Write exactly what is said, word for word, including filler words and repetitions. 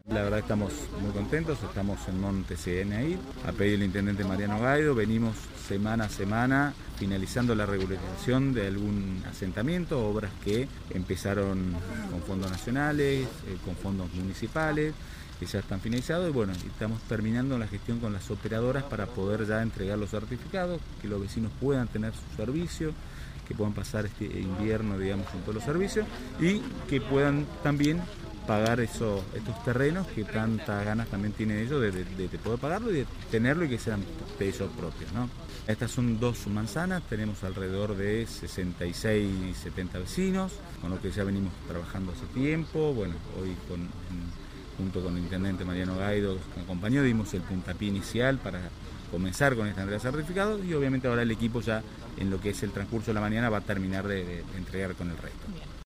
La verdad estamos muy contentos, estamos en Monte C N ahí, a pedido del intendente Mariano Gaido, venimos semana a semana finalizando la regularización de algún asentamiento, obras que empezaron con fondos nacionales, eh, con fondos municipales, que ya están finalizados y bueno, estamos terminando la gestión con las operadoras para poder ya entregar los certificados, que los vecinos puedan tener su servicio, que puedan pasar este invierno, digamos, con todos los servicios y que puedan también pagar eso, estos terrenos que tantas ganas también tienen ellos de, de, de poder pagarlo y de tenerlo y que sean de ellos propios, ¿no? Estas son dos manzanas, tenemos alrededor de sesenta y seis, setenta vecinos, con lo que ya venimos trabajando hace tiempo. Bueno, hoy con, junto con el intendente Mariano Gaido, que me acompañó, dimos el puntapié inicial para comenzar con esta entrega de certificados y obviamente ahora el equipo ya en lo que es el transcurso de la mañana va a terminar de, de entregar con el resto.